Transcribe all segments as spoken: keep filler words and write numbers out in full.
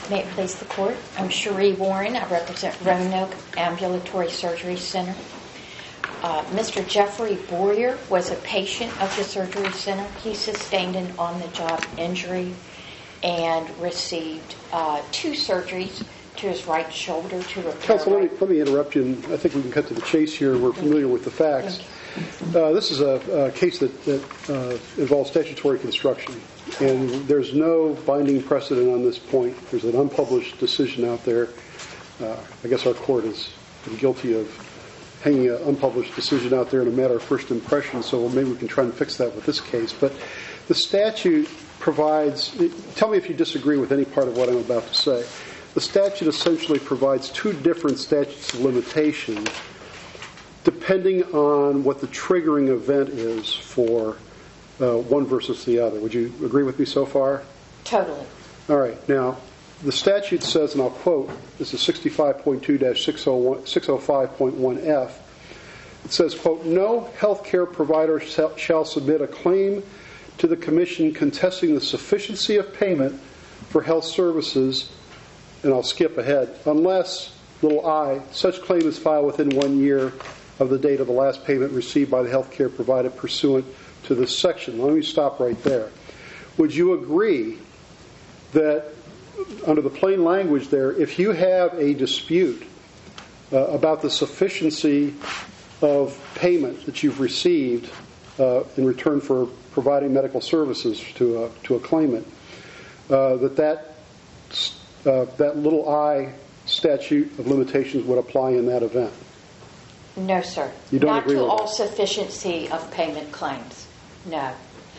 May it please the Court. I'm Cherie Warren. I represent Roanoke Ambulatory Surgery Center. Uh, Mister Jeffrey Boyer was a patient of the surgery center. He sustained an on-the-job injury and received uh, two surgeries to his right shoulder to repair. Counsel, let me, let me interrupt you. And I think we can cut to the chase here. We're familiar with the facts. Uh, this is a, a case that, that uh, involves statutory construction, and there's no binding precedent on this point. There's an unpublished decision out there. Uh, I guess our court has been guilty of hanging an unpublished decision out there in a matter of first impression, so maybe we can try and fix that with this case. But the statute provides, tell me if you disagree with any part of what I'm about to say. The statute essentially provides two different statutes of limitation depending on what the triggering event is for uh, one versus the other. Would you agree with me so far? Totally. All right. Now, the statute says, and I'll quote, this is sixty-five point two dash six oh five point one F. It says, quote, no healthcare provider shall, shall submit a claim to the Commission contesting the sufficiency of payment for health services, and I'll skip ahead, unless, little I, such claim is filed within one year of the date of the last payment received by the healthcare provider pursuant to this section. Let me stop right there. Would you agree that under the plain language there, if you have a dispute uh, about the sufficiency of payment that you've received uh, in return for providing medical services to a, to a claimant, uh, that that, uh, that little I statute of limitations would apply in that event? No, sir. You don't Not agree to with all that? sufficiency of payment claims. No.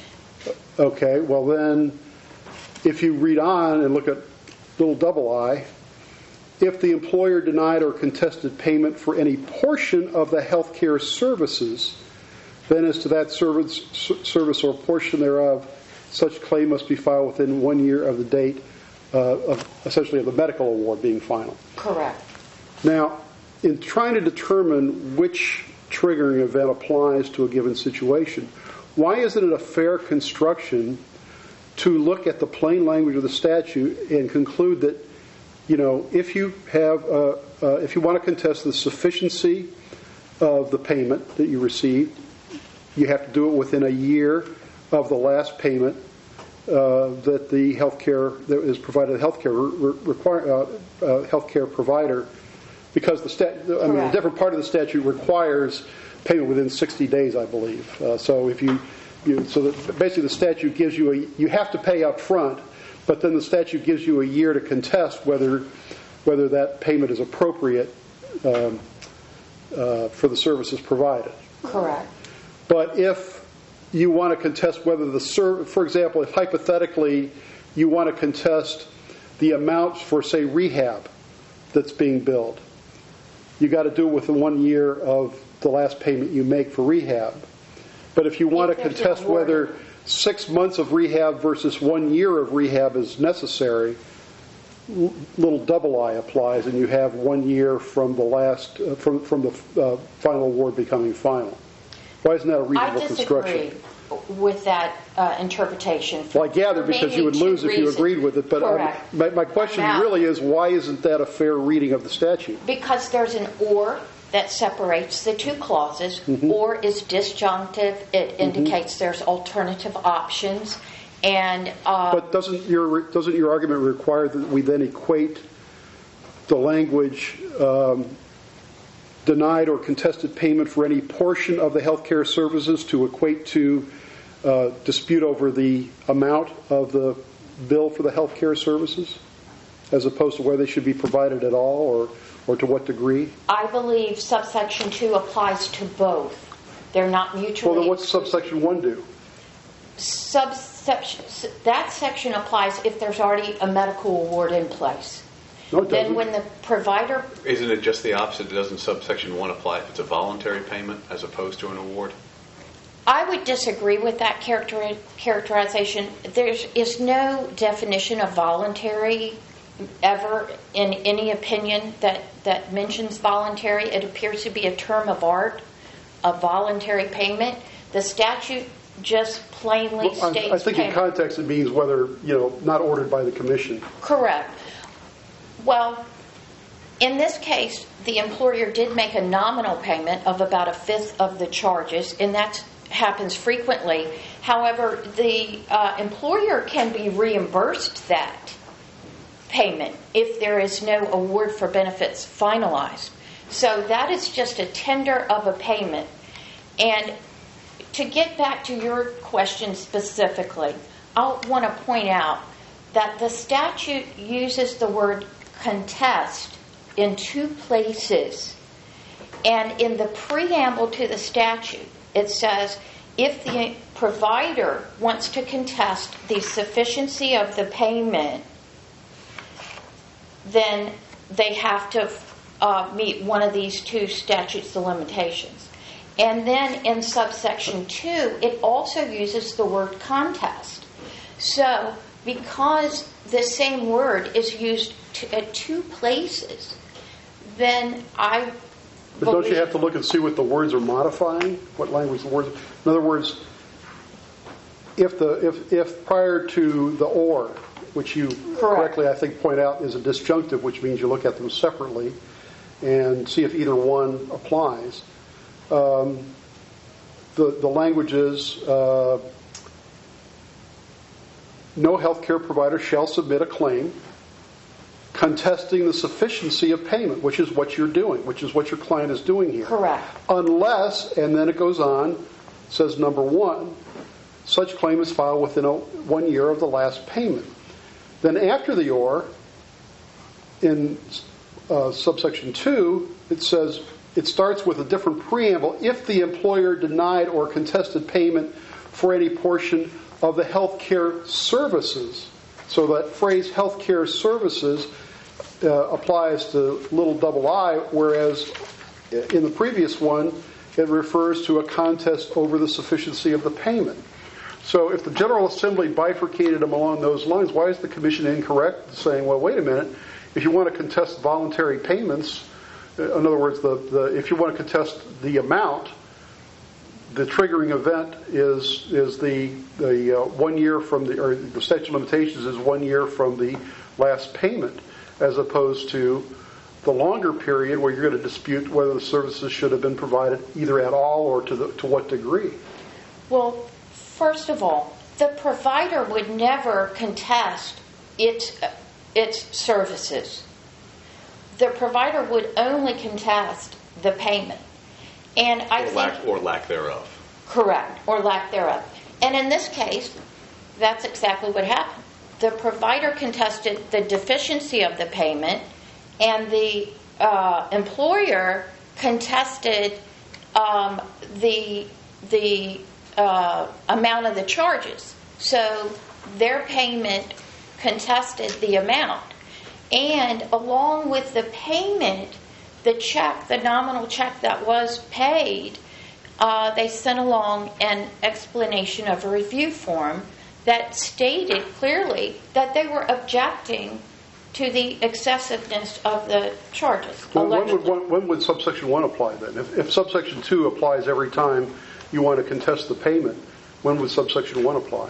Okay, well then, if you read on and look at little double I, if the employer denied or contested payment for any portion of the health care services, then as to that service, service or portion thereof, such claim must be filed within one year of the date uh, of essentially of the medical award being final. Correct. Now, in trying to determine which triggering event applies to a given situation, why isn't it a fair construction to look at the plain language of the statute and conclude that, you know, if you have, uh, uh, if you want to contest the sufficiency of the payment that you received, you have to do it within a year of the last payment uh, that the healthcare that is provided, the healthcare re- require uh, uh, healthcare provider, because the stat, I mean, a different part of the statute requires payment within sixty days, I believe. Uh, so if you You, so that basically the statute gives you a, you have to pay up front, but then the statute gives you a year to contest whether whether that payment is appropriate um, uh, for the services provided. Correct. But if you want to contest whether the ser- for example, if hypothetically you want to contest the amount for, say, rehab that's being billed, you got to do it within one year of the last payment you make for rehab. But if you want to contest whether six months of rehab versus one year of rehab is necessary, little double I applies, and you have one year from the last uh, from from the uh, final award becoming final. Why isn't that a reasonable I construction? disagree with that uh, interpretation. Well, I gather because you would lose if you agreed with it. But um, my, my question now, really is, why isn't that a fair reading of the statute? Because there's an or that separates the two clauses. Mm-hmm. Or is disjunctive. It indicates mm-hmm. there's alternative options. And uh, but doesn't your doesn't your argument require that we then equate the language um, denied or contested payment for any portion of the health care services to equate to uh, dispute over the amount of the bill for the health care services, as opposed to whether they should be provided at all or or to what degree? I believe subsection two applies to both. They're not mutually. Well, then what's subsection one do? Subsection that section applies if there's already a medical award in place. No, it doesn't. Then when the provider... Isn't it just the opposite? Doesn't subsection one apply if it's a voluntary payment as opposed to an award? I would disagree with that character, characterization. There is no definition of voluntary ever in any opinion that, that mentions voluntary. It appears to be a term of art, a voluntary payment. The statute just plainly well, states I think payment. in context it means whether, you know, not ordered by the commission. Correct. Well, in this case, the employer did make a nominal payment of about a fifth of the charges, and that happens frequently. However, the uh, employer can be reimbursed that payment if there is no award for benefits finalized. So that is just a tender of a payment. And to get back to your question specifically, I want to point out that the statute uses the word contest in two places. And in the preamble to the statute, it says, if the provider wants to contest the sufficiency of the payment, then they have to uh, meet one of these two statutes of limitations. And then in subsection two, it also uses the word contest. So because the same word is used to, at two places, then I But don't you have to look and see what the words are modifying? What language the words? In other words, if the if if prior to the or, which you Correct. correctly I think point out is a disjunctive, which means you look at them separately and see if either one applies. Um, the the language is uh, no healthcare provider shall submit a claim contesting the sufficiency of payment, which is what you're doing, which is what your client is doing here. Correct. Unless, and then it goes on, says number one, such claim is filed within a, one year of the last payment. Then after the or, in uh, subsection two, it says, it starts with a different preamble. If the employer denied or contested payment for any portion of the healthcare services, so that phrase healthcare services uh, applies to little double I, whereas in the previous one, it refers to a contest over the sufficiency of the payment. So if the General Assembly bifurcated them along those lines, why is the Commission incorrect saying, well, wait a minute, if you want to contest voluntary payments, in other words, the, the if you want to contest the amount, the triggering event is is the the uh, one year from the or the statute of limitations is one year from the last payment, as opposed to the longer period where you're going to dispute whether the services should have been provided either at all or to the, to what degree. Well, first of all, the provider would never contest its its services. The provider would only contest the payment. And I or think, lack or lack thereof. Correct, or lack thereof. And in this case, that's exactly what happened. The provider contested the deficiency of the payment, and the uh, employer contested um, the the uh, amount of the charges. So their payment contested the amount, and along with the payment, the check, the nominal check that was paid, uh, they sent along an explanation of a review form that stated clearly that they were objecting to the excessiveness of the charges. Well, when, would, allegedly. when, when would subsection one apply then? If, if subsection two applies every time you want to contest the payment, when would subsection one apply?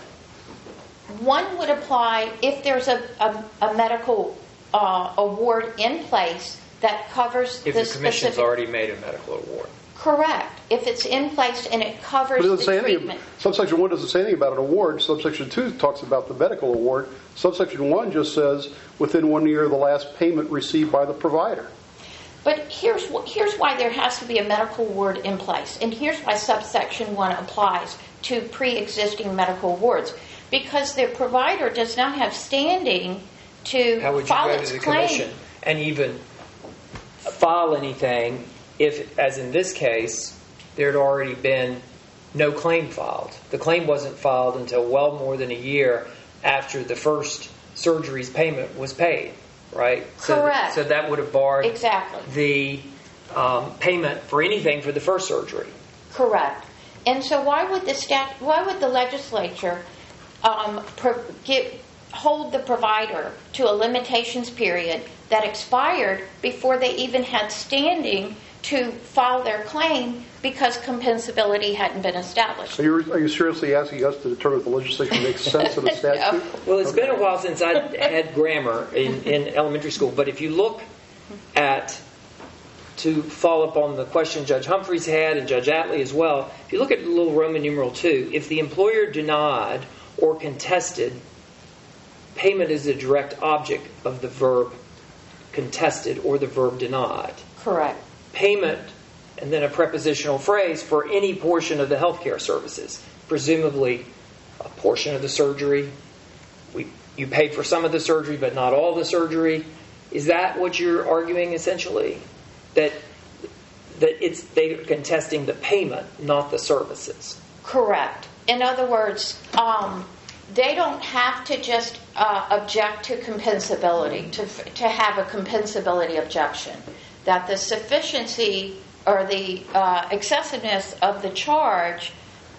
One would apply if there's a, a, a medical uh, award in place that covers If the the commission's specific... already made a medical award. Correct. If it's in place and it covers But it the doesn't say anything. treatment. Subsection one doesn't say anything about an award. Subsection two talks about the medical award. Subsection one just says within one year of the last payment received by the provider. But here's wh- here's why there has to be a medical award in place, and here's why subsection one applies to pre-existing medical awards, because the provider does not have standing to How would you file go its to the claim. commission and even file anything if, as in this case, there had already been no claim filed? The claim wasn't filed until well more than a year after the first surgery's payment was paid, right? So th- Correct. So that would have barred Exactly. the um, payment for anything for the first surgery. Correct. And so why would the stat? Why would the legislature um, pro- get, hold the provider to a limitations period that expired before they even had standing to file their claim because compensability hadn't been established. Are you, are you seriously asking us to determine if the legislation makes sense in the statute? No. Well, it's been a while since I had grammar in, in elementary school, but if you look at, to follow up on the question Judge Humphreys had and Judge Attlee as well, if you look at little Roman numeral two, if the employer denied or contested, payment is a direct object of the verb contested or the verb denied. Correct. Payment, and then a prepositional phrase for any portion of the healthcare services, presumably a portion of the surgery. We, you paid for some of the surgery, but not all the surgery. Is that what you're arguing essentially? That that it's they're contesting the payment, not the services. Correct. In other words, um, they don't have to just uh, object to compensability, to to have a compensability objection. That the sufficiency or the uh, excessiveness of the charge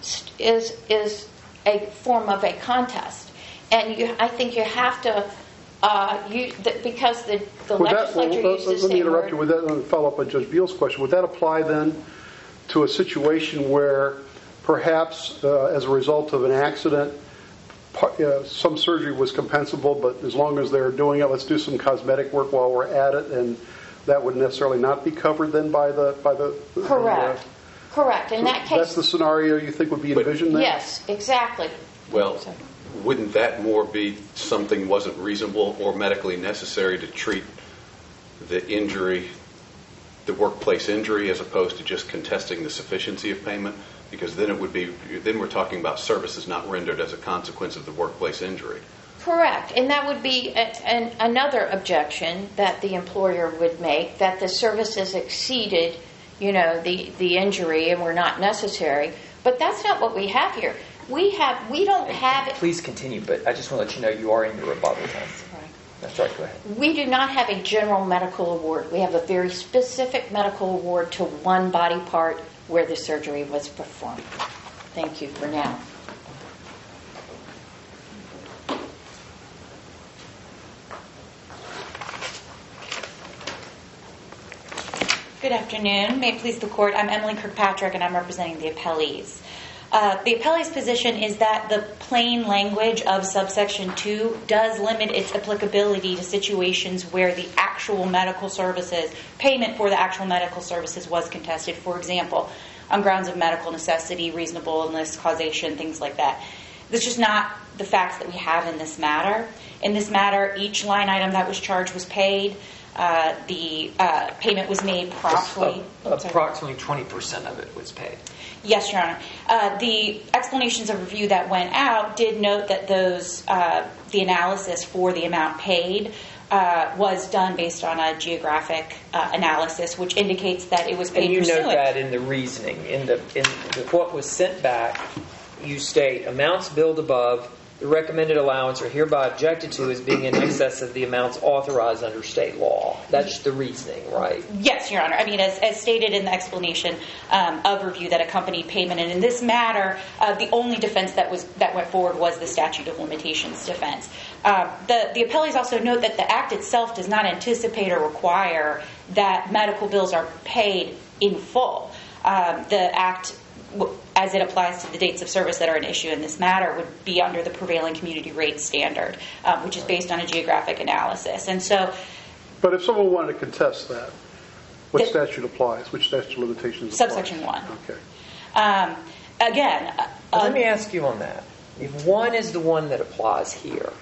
is is a form of a contest, and you, I think you have to. Uh, you, the, because the, the Would that, legislature well, uses the let me same interrupt word. you with that and follow up on Judge Beal's question. Would that apply then to a situation where perhaps uh, as a result of an accident, par- uh, some surgery was compensable, but as long as they're doing it, let's do some cosmetic work while we're at it, and that would necessarily not be covered then by the by the Correct. The, uh, Correct. In that case, that's the scenario you think would be envisioned then? yes, exactly. Well, wouldn't that more be something wasn't reasonable or medically necessary to treat the injury, the workplace injury, as opposed to just contesting the sufficiency of payment? Because then it would be, then we're talking about services not rendered as a consequence of the workplace injury. Correct. And that would be a, an, another objection that the employer would make, that the services exceeded, you know, the, the injury and were not necessary. But that's not what we have here. We have, we don't have it. Please continue, but I just want to let you know you are in your rebuttal time. That's right, go ahead. We do not have a general medical award. We have a very specific medical award to one body part where the surgery was performed. Thank you for now. Good afternoon. May it please the Court. I'm Emily Kirkpatrick, and I'm representing the appellees. Uh, the appellee's position is that the plain language of subsection two does limit its applicability to situations where the actual medical services, payment for the actual medical services was contested. For example, on grounds of medical necessity, reasonableness, causation, things like that. That's just not the facts that we have in this matter. In this matter, each line item that was charged was paid. Uh, the uh, payment was made promptly. Uh, approximately twenty percent of it was paid. Yes, Your Honor. Uh, the explanations of review that went out did note that those uh, the analysis for the amount paid uh, was done based on a geographic uh, analysis, which indicates that it was paid And you pursuant. note that in the reasoning. In the in the, what was sent back, you state amounts billed above the recommended allowance are hereby objected to as being in excess of the amounts authorized under state law. That's the reasoning, right? Yes, Your Honor. I mean, as, as stated in the explanation um, of review that accompanied payment, and in this matter, uh, the only defense that was that went forward was the statute of limitations defense. Um, the the appellees also note that the Act itself does not anticipate or require that medical bills are paid in full. Um, the Act, as it applies to the dates of service that are an issue in this matter, would be under the prevailing community rate standard, um, which is based on a geographic analysis. And so, But if someone wanted to contest that, what The- statute applies? Which statute of limitations Subsection applies? one. Okay. um, again, uh, Now, let me ask you on that. If one is the one that applies here,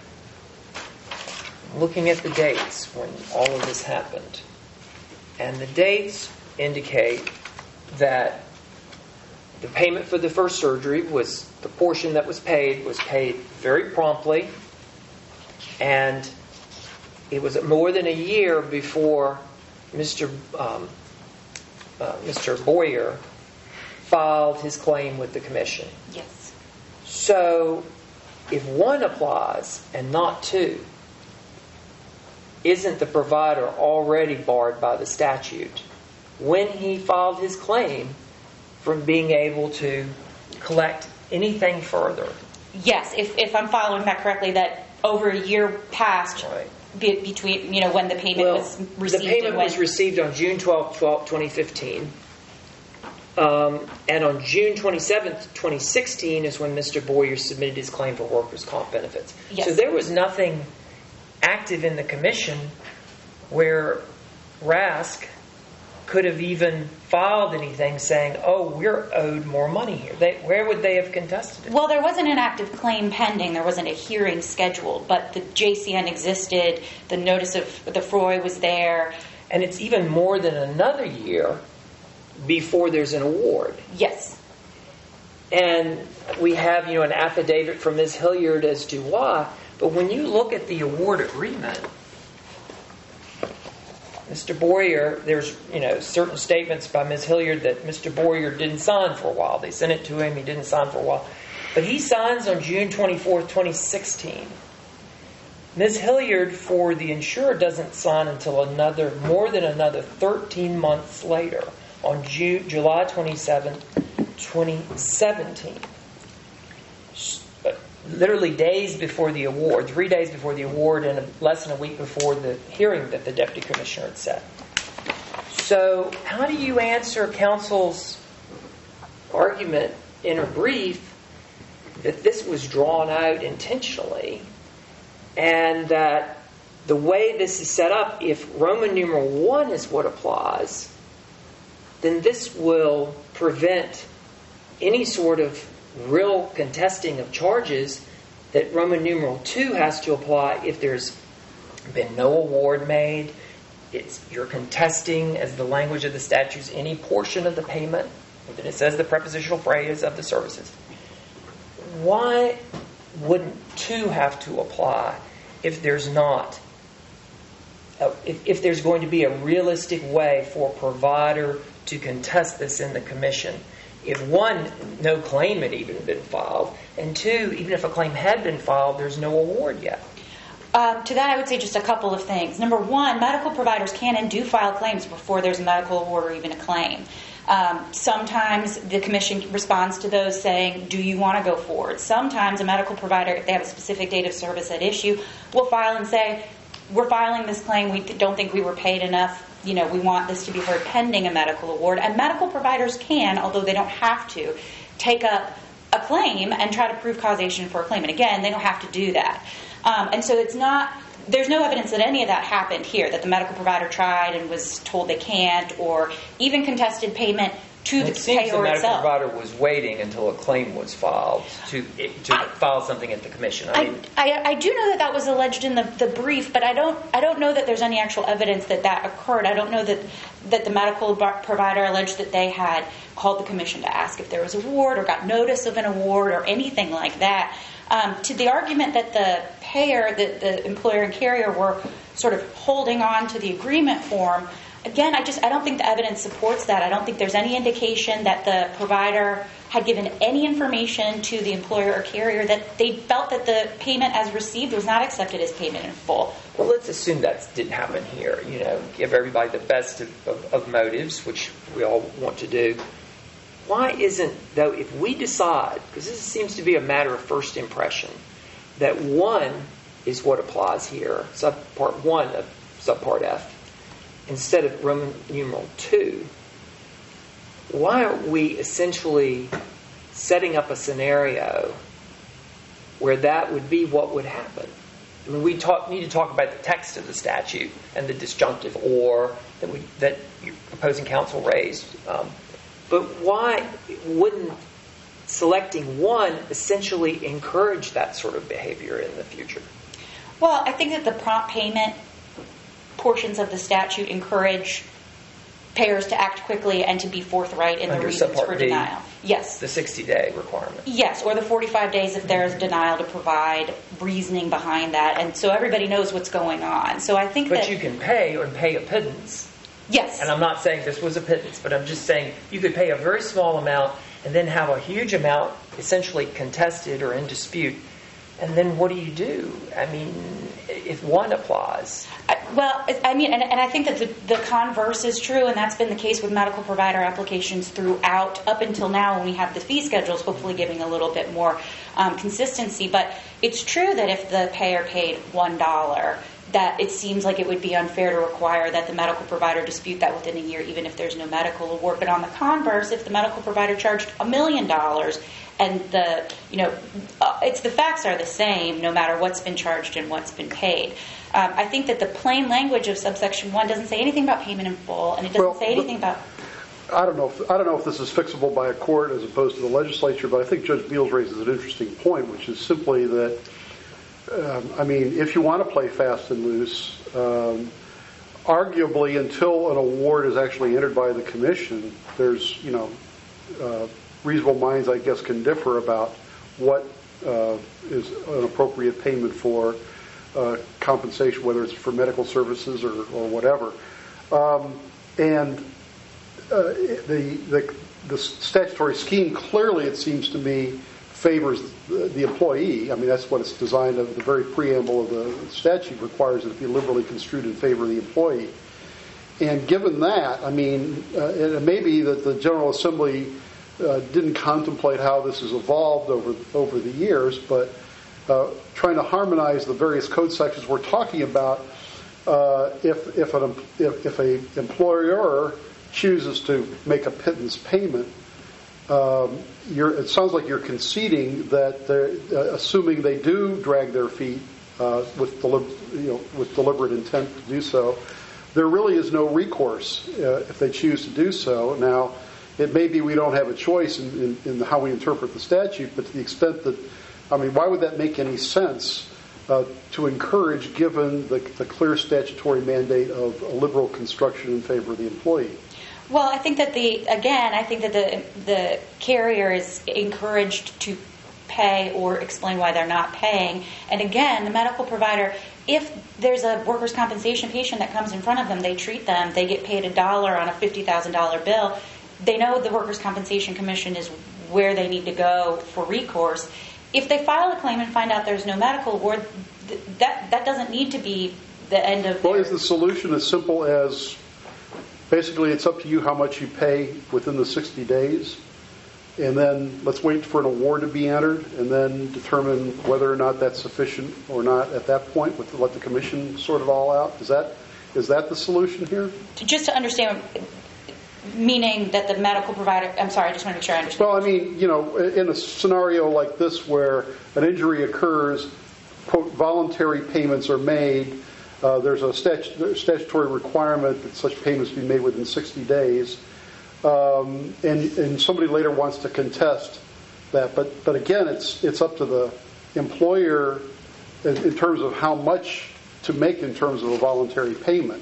looking at the dates when all of this happened, and the dates indicate that the payment for the first surgery was, the portion that was paid was paid very promptly, and it was more than a year before Mister Um, uh, Mister Boyer filed his claim with the commission. yes. So, if one applies and not two, isn't the provider already barred by the statute when he filed his claim from being able to collect anything further? Yes, if, if I'm following that correctly, that over a year passed Right. be, between, you know, when the payment Well, was received the payment and when? was received on June twelfth, twenty fifteen. Um, and on June twenty-seventh, twenty sixteen is when Mister Boyer submitted his claim for workers' comp benefits. Yes. So there was nothing active in the commission where Rask could have even filed anything saying, oh, we're owed more money here. They, where would they have contested it? Well, there wasn't an active claim pending. There wasn't a hearing scheduled, but the J C N existed. The notice of the F R O I was there. And it's even more than another year before there's an award. Yes. And we have, you know, an affidavit from Miz Hilliard as to why. But when you look at the award agreement, Mister Boyer, there's, you know, certain statements by Miz Hilliard that Mister Boyer didn't sign for a while. They sent it to him. He didn't sign for a while. But he signs on June twenty-fourth, twenty sixteen. Miz Hilliard, for the insurer, doesn't sign until another, more than another thirteen months later, on June, July twenty-seventh, twenty seventeen. Literally days before the award, three days before the award, and less than a week before the hearing that the deputy commissioner had set. So, how do you answer counsel's argument in her brief that this was drawn out intentionally, and that the way this is set up, if Roman numeral one is what applies, then this will prevent any sort of real contesting of charges that Roman numeral two has to apply if there's been no award made. It's you're contesting, as the language of the statutes, any portion of the payment, and then it says the prepositional phrase of the services. Why wouldn't two have to apply if there's not, uh, if, if there's going to be a realistic way for a provider to contest this in the commission? If one, no claim had even been filed, and two, even if a claim had been filed, there's no award yet. Um, to that, I would say just a couple of things. Number one, medical providers can and do file claims before there's a medical award or even a claim. Um, sometimes the commission responds to those saying, do you want to go forward? Sometimes a medical provider, if they have a specific date of service at issue, will file and say, we're filing this claim, we don't think we were paid enough, you know, we want this to be heard pending a medical award. And medical providers can, although they don't have to, take up a claim and try to prove causation for a claim. And again, they don't have to do that. Um, and so it's not, there's no evidence that any of that happened here, that the medical provider tried and was told they can't, or even contested payment to the It seems the payer medical itself. provider was waiting until a claim was filed to to I- file something at the commission. I I, mean, I, I do know that that was alleged in the, the brief, but I don't I don't know that there's any actual evidence that that occurred. I don't know that that the medical bar- provider alleged that they had called the commission to ask if there was an award or got notice of an award or anything like that. Um, to the argument that the payer, that the employer and carrier were sort of holding on to the agreement form, again, I just I don't think the evidence supports that. I don't think there's any indication that the provider had given any information to the employer or carrier that they felt that the payment as received was not accepted as payment in full. well, let's assume that didn't happen here. You know, give everybody the best of, of, of motives, which we all want to do. Why isn't, though, if we decide, because this seems to be a matter of first impression, that one is what applies here, subpart one of subpart F, instead of Roman numeral two, why aren't we essentially setting up a scenario where that would be what would happen? I mean, we talk, need to talk about the text of the statute and the disjunctive or that we that your opposing counsel raised. Um, but why wouldn't selecting one essentially encourage that sort of behavior in the future? Well, I think that the prompt payment portions of the statute encourage payers to act quickly and to be forthright in Under the reasons subpart for B, denial. Yes. The sixty-day requirement. Yes, or the forty-five days if there is denial to provide reasoning behind that. And so everybody knows what's going on. So I think But that... you can pay and pay a pittance. Yes. And I'm not saying this was a pittance, but I'm just saying you could pay a very small amount and then have a huge amount essentially contested or in dispute. And then what do you do? I mean, if one applies. I, well, I mean, and, and I think that the, the converse is true, and that's been the case with medical provider applications throughout, up until now when we have the fee schedules, hopefully giving a little bit more um, consistency. But it's true that if the payer paid one dollar, that it seems like it would be unfair to require that the medical provider dispute that within a year, even if there's no medical award. But on the converse, if the medical provider charged a million dollars and the, you know, uh, it's the facts are the same no matter what's been charged and what's been paid. Um, I think that the plain language of subsection one doesn't say anything about payment in full, and it doesn't Well, say anything about. I don't know. If, I don't know if this is fixable by a court as opposed to the legislature, but I think Judge Beals raises an interesting point, which is simply that, um, I mean, if you want to play fast and loose, um, arguably until an award is actually entered by the commission, there's, you know, uh, reasonable minds, I guess, can differ about what uh, is an appropriate payment for uh, compensation, whether it's for medical services or, or whatever. Um, and Uh, the, the the statutory scheme clearly, it seems to me, favors the, the employee. I mean, that's what it's designed. The very preamble of the statute requires that it be liberally construed in favor of the employee. And given that, I mean, uh, it may be that the General Assembly uh, didn't contemplate how this has evolved over over the years, but uh, trying to harmonize the various code sections we're talking about, uh, if if an if, if a employer chooses to make a pittance payment, um, you're, it sounds like you're conceding that, uh, assuming they do drag their feet uh, with, delib- you know, with deliberate intent to do so, there really is no recourse uh, if they choose to do so. Now, it may be we don't have a choice in, in, in how we interpret the statute, but to the extent that, I mean, why would that make any sense uh, to encourage, given the, the clear statutory mandate of a liberal construction in favor of the employee? Well, I think that the again, I think that the the carrier is encouraged to pay or explain why they're not paying. And again, the medical provider, if there's a workers' compensation patient that comes in front of them, they treat them, they get paid a dollar on a fifty thousand dollars bill. They know the Workers' Compensation Commission is where they need to go for recourse. If they file a claim and find out there's no medical award, th- that that doesn't need to be the end of. Well, their... is the solution as simple as basically it's up to you how much you pay within the sixty days, and then let's wait for an award to be entered, and then determine whether or not that's sufficient or not at that point, with let the commission sort it all out? Is that is that the solution here? Just to understand, meaning that the medical provider, I'm sorry, I just want to make sure I understand. Well, I mean, you know, in a scenario like this where an injury occurs, quote, voluntary payments are made, Uh, there's a statu- statutory requirement that such payments be made within sixty days, um, and, and somebody later wants to contest that. But but again, it's it's up to the employer in, in terms of how much to make in terms of a voluntary payment.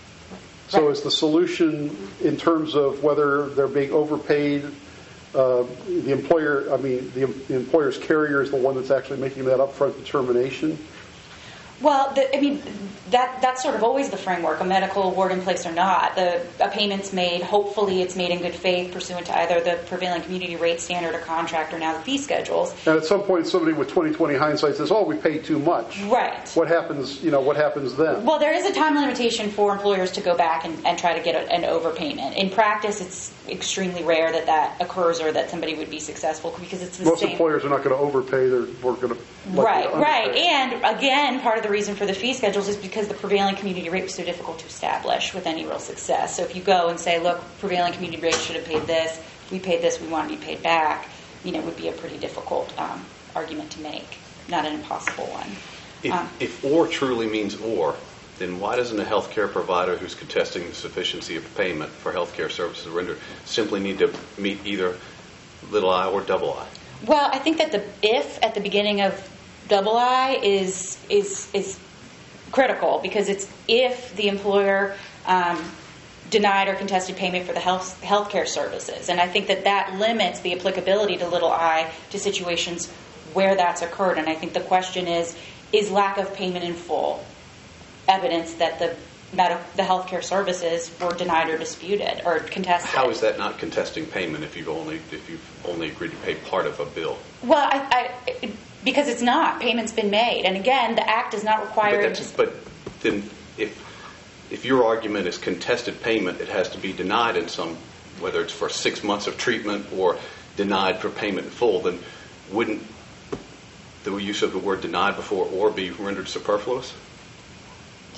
So Right. is the solution in terms of whether they're being overpaid? Uh, the employer, I mean, the, the employer's carrier is the one that's actually making that upfront determination. Well, the, I mean, that that's sort of always the framework, a medical award in place or not. The a payment's made, hopefully it's made in good faith pursuant to either the prevailing community rate standard or contract or now the fee schedules. And at some point somebody with twenty twenty hindsight says, oh, we paid too much. Right. What happens, you know, what happens then? Well, there is a time limitation for employers to go back and, and try to get a, an overpayment. In practice, it's extremely rare that that occurs or that somebody would be successful because it's the Most same. employers are not going to overpay, they're we're going to Right, right. And again, part of the reason for the fee schedules is because the prevailing community rate was so difficult to establish with any real success. So if you go and say, look, prevailing community rate should have paid this, we paid this, we want to be paid back, you know, it would be a pretty difficult um, argument to make, not an impossible one. If, Um, if or truly means or, then why doesn't a healthcare provider who's contesting the sufficiency of payment for healthcare services rendered simply need to meet either little I or double I? Well, I think that the if at the beginning of double I is is is critical because it's if the employer um, denied or contested payment for the health healthcare services, and I think that that limits the applicability to little I to situations where that's occurred. And I think the question is: is lack of payment in full evidence that the Med- the healthcare services were denied or disputed or contested? How is that not contesting payment if you've only if you've only agreed to pay part of a bill? Well, I, I, because it's not. Payment's been made, and again, the Act does not require. But, that's, but then, if if your argument is contested payment, it has to be denied in some, whether it's for six months of treatment or denied for payment in full. Then, wouldn't the use of the word "denied" before "or" be rendered superfluous?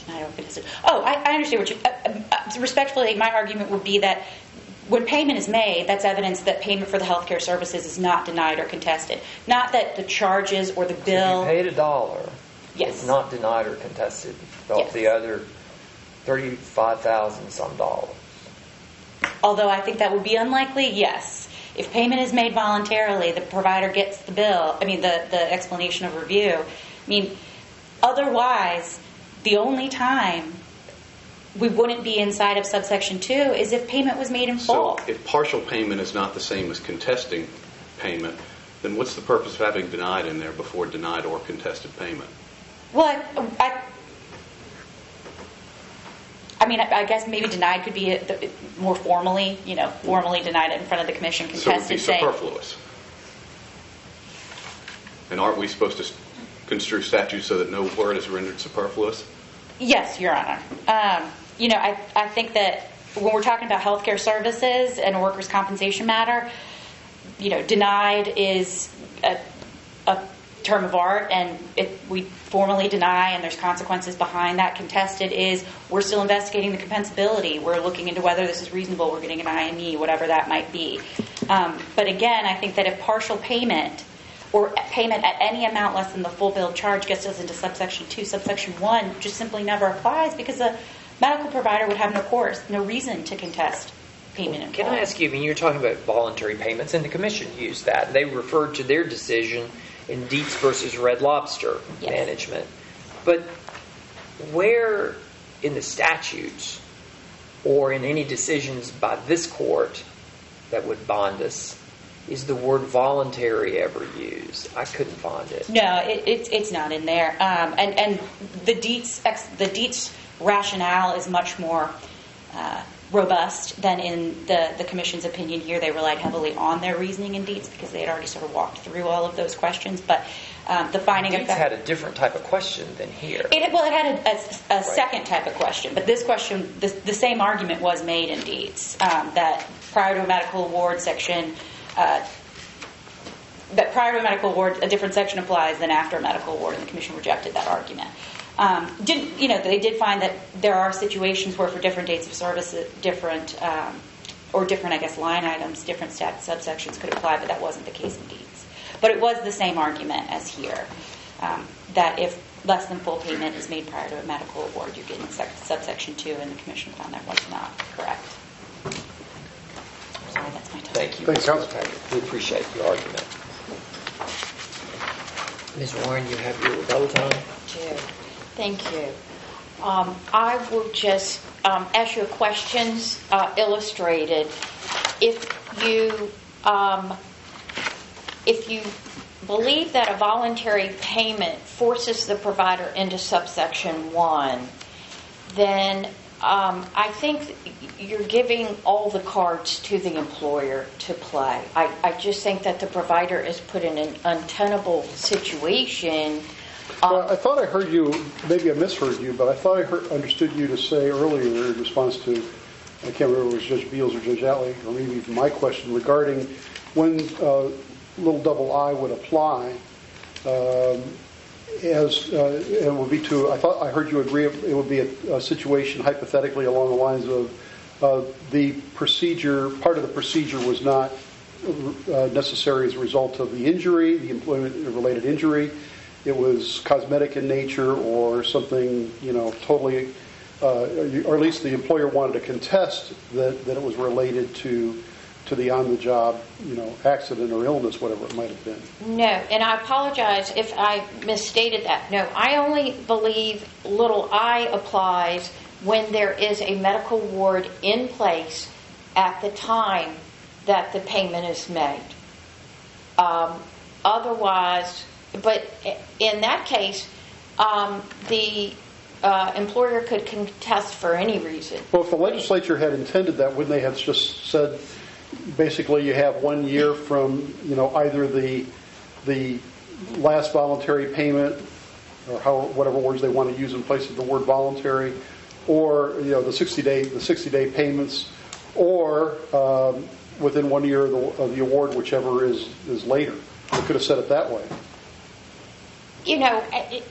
denied or contested. Oh, I, I understand what you. Uh, uh, respectfully, my argument would be that when payment is made, that's evidence that payment for the healthcare services is not denied or contested. Not that the charges or the bill. If you paid a dollar, yes. It's not denied or contested. Of Yes. the other thirty-five thousand some dollars. Although I think that would be unlikely, yes. If payment is made voluntarily, the provider gets the bill, I mean, the, the explanation of review. I mean, otherwise, the only time we wouldn't be inside of subsection two is if payment was made in full. So if partial payment is not the same as contesting payment, then what's the purpose of having denied in there before denied or contested payment? Well, I, I, I mean, I, I guess maybe denied could be a, a, more formally, you know, formally denied it in front of the commission, So it would be contested saying. superfluous. And aren't we supposed to s- construe statutes so that no word is rendered superfluous? Yes, Your Honor. Um, you know, I, I think that when we're talking about healthcare services and a workers' compensation matter, you know, denied is a, a term of art, and if we formally deny and there's consequences behind that. Contested is we're still investigating the compensability. We're looking into whether this is reasonable. We're getting an I M E, whatever that might be. Um, but again, I think that if partial payment or payment at any amount less than the full bill charge gets us into subsection two, subsection one just simply never applies because a medical provider would have no course, no reason to contest payment in full. Can I ask you, I mean, you're talking about voluntary payments, and the commission used that. They referred to their decision in Dietz versus Red Lobster Yes. management. But where in the statutes or in any decisions by this court that would bond us is the word voluntary ever used? I couldn't find it. No, it, it's it's not in there. Um, and and the Dietz ex, the Dietz rationale is much more uh, robust than in the the commission's opinion here. They relied heavily on their reasoning in Dietz because they had already sort of walked through all of those questions. But um, the finding Dietz of fact had a different type of question than here. It, well, it had a, a, a second type of question, but this question, the, the same argument was made in Dietz, um, that prior to a medical award section, uh, that prior to a medical award, a different section applies than after a medical award, and the commission rejected that argument. Um, did you know? They did find that there are situations where, for different dates of service, different um, or different, I guess, line items, different stat subsections could apply, but that wasn't the case in Dietz. But it was the same argument as here, um, that if less than full payment is made prior to a medical award, you get in sec- subsection two, and the commission found that was not correct. Sorry, that's my time. Thank you. Thanks, Miz Counsel. Kirkpatrick. We appreciate your argument. Miz Warren, you have your rebuttal time. Jim. Thank you. Um, I will just, um, as your questions uh, illustrated, if you um, if you believe that a voluntary payment forces the provider into subsection one, then um, I think you're giving all the cards to the employer to play. I, I just think that the provider is put in an untenable situation. Um, Well, I thought I heard you, maybe I misheard you, but I thought I heard, understood you to say earlier in response to, I can't remember if it was Judge Beals or Judge Atley, or maybe even my question regarding when uh, little double I would apply, um, as uh, it would be to, I thought I heard you agree it would be a, a situation hypothetically along the lines of uh, the procedure, part of the procedure was not uh, necessary as a result of the injury, the employment-related injury. It was cosmetic in nature or something, you know, totally, uh, or at least the employer wanted to contest that, that it was related to to the on-the-job, you know, accident or illness, whatever it might have been. No, and I apologize if I misstated that. No, I only believe little I applies when there is a medical ward in place at the time that the payment is made. Um, otherwise, but in that case, um, the uh, employer could contest for any reason. Well, if the legislature had intended that, wouldn't they have just said, basically, you have one year from, you know, either the the last voluntary payment, or how whatever words they want to use in place of the word voluntary, or you know the sixty day the sixty day payments, or um, within one year of the, of the award, whichever is is later. They could have said it that way. You know, it, it,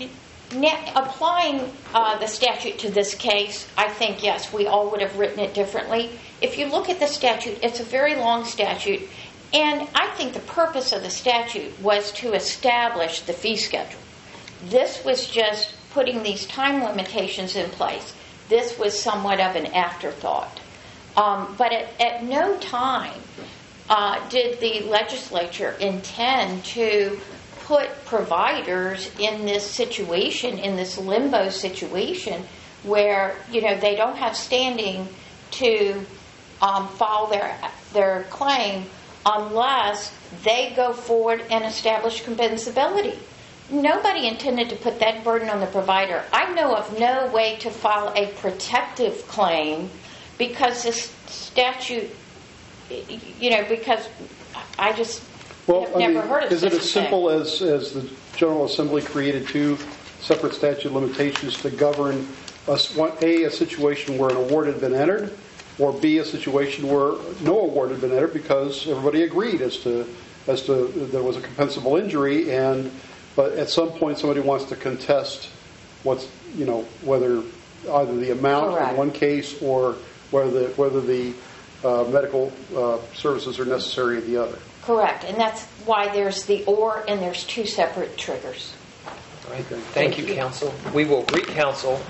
Now, applying uh, the statute to this case, I think, yes, we all would have written it differently. If you look at the statute, it's a very long statute, and I think the purpose of the statute was to establish the fee schedule. This was just putting these time limitations in place. This was somewhat of an afterthought. Um, but at, at no time uh, did the legislature intend to put providers in this situation, in this limbo situation, where, you know, they don't have standing to um, file their their claim unless they go forward and establish compensability. Nobody intended to put that burden on the provider. I know of no way to file a protective claim because this statute, you know, because I just Well, have I never mean, heard of is such it a as thing. simple as, as the General Assembly created two separate statute limitations to govern a, s- one- A, a situation where an award had been entered, or B, a situation where no award had been entered because everybody agreed as to as to there was a compensable injury, and but at some point somebody wants to contest what's, you know, whether either the amount Correct. in one case or whether the, whether the uh, medical uh, services are necessary in the other. Correct, and that's why there's the or and there's two separate triggers. All right. Thank you, counsel. We will re-counsel